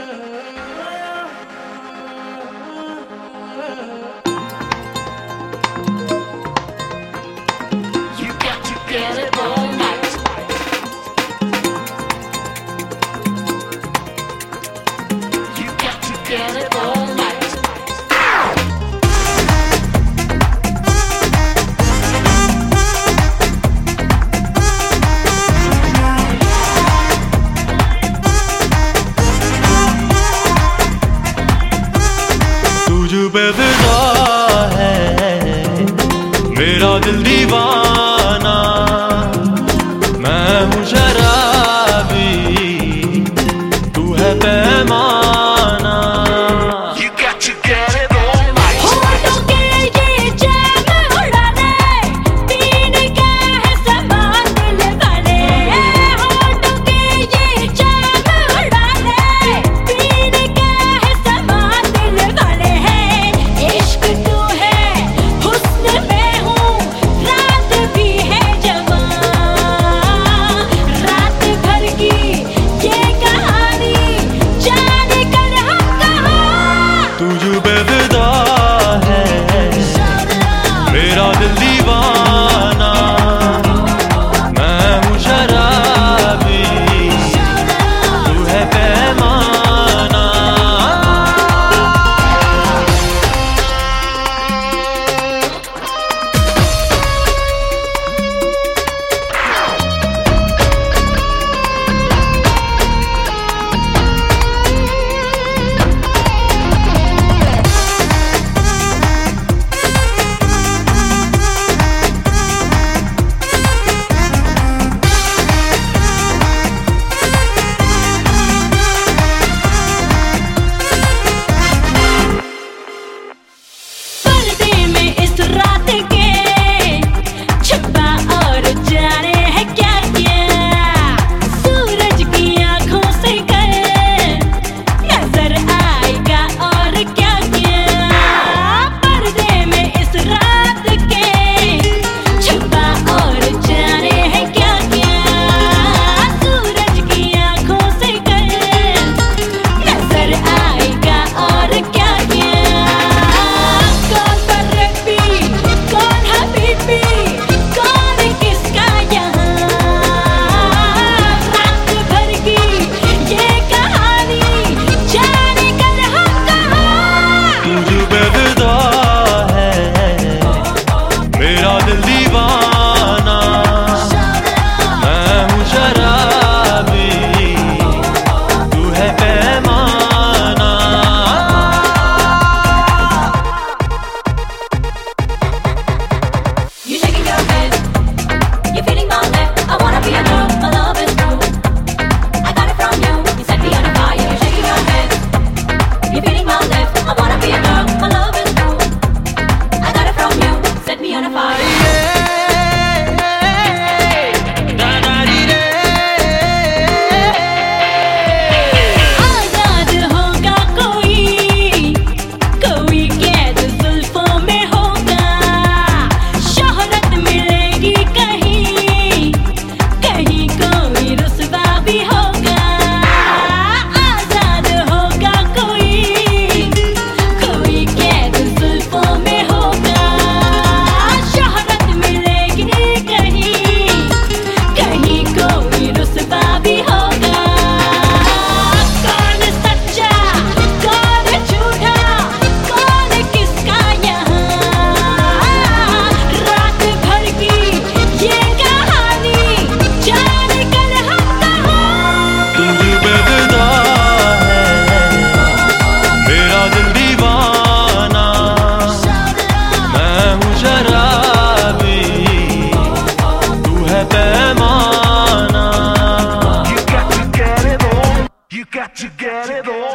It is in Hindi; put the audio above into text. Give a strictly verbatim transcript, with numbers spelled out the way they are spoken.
बेविदा है मेरा दिल दीवाना, मैं हूँ शराबी, तू है पैमाना। You got to get it all right. होठों के ये जैम उड़ा दे, पीने का है सामान दिल वाले। होठों के ये जैम उड़ा दे, पीने का है सामान दिल वाले। इश्क तू है, हुस्न मैं हूँ, रात भी है जवां। रात भर की ये कहानी जाने कर हम कहाँ। तू जो बेविदा है मेरा दिल दीवाना, मैं हूँ शराबी, तू है पैमाना। पर्दे में इस रात के छुपा और जाने है क्या क्या। सूरज की आंखों से कर नजर आएगा और क्या क्या। पर्दे में इस रात के छुपा और जाने है क्या क्या। सूरज की आंखों से कर नजर आएगा और क्या क्या। कौन परबी, कौन हबीबी, कौन किसका यहाँ। रात भर की ये कहानी जाने कर हम कहाँ। तू जो बेविदा है मेरा दिल दीवाना, मैं हूँ शराबी, तू है पैमाना। You shaking your head, you feeling all that. I wanna be a girl, my love is true. I got it from you, you set me on fire. You shaking your head, you feeling all that. I wanna be a girl, my love is true. I got it from you, set me on fire. आजाद होगा कोई, कोई कैद जुल्फों में होगा। शोहरत मिलेगी कहीं, कहीं कोई रुसवा भी होगा। आजाद होगा कोई, कोई कैद जुल्फों में होगा। शोहरत मिलेगी कहीं, कहीं कोई रुसवा भी होगा। कौन सच्चा, कौन झूठा, कौन किसका यहाँ। रात भर की ये कहानी जाने कर हम कहाँ। तू जो बेविदा है मेरा दिल दीवाना, मैं हूँ शराबी, तू है पैमाना। You got to get it on, you got to get it on.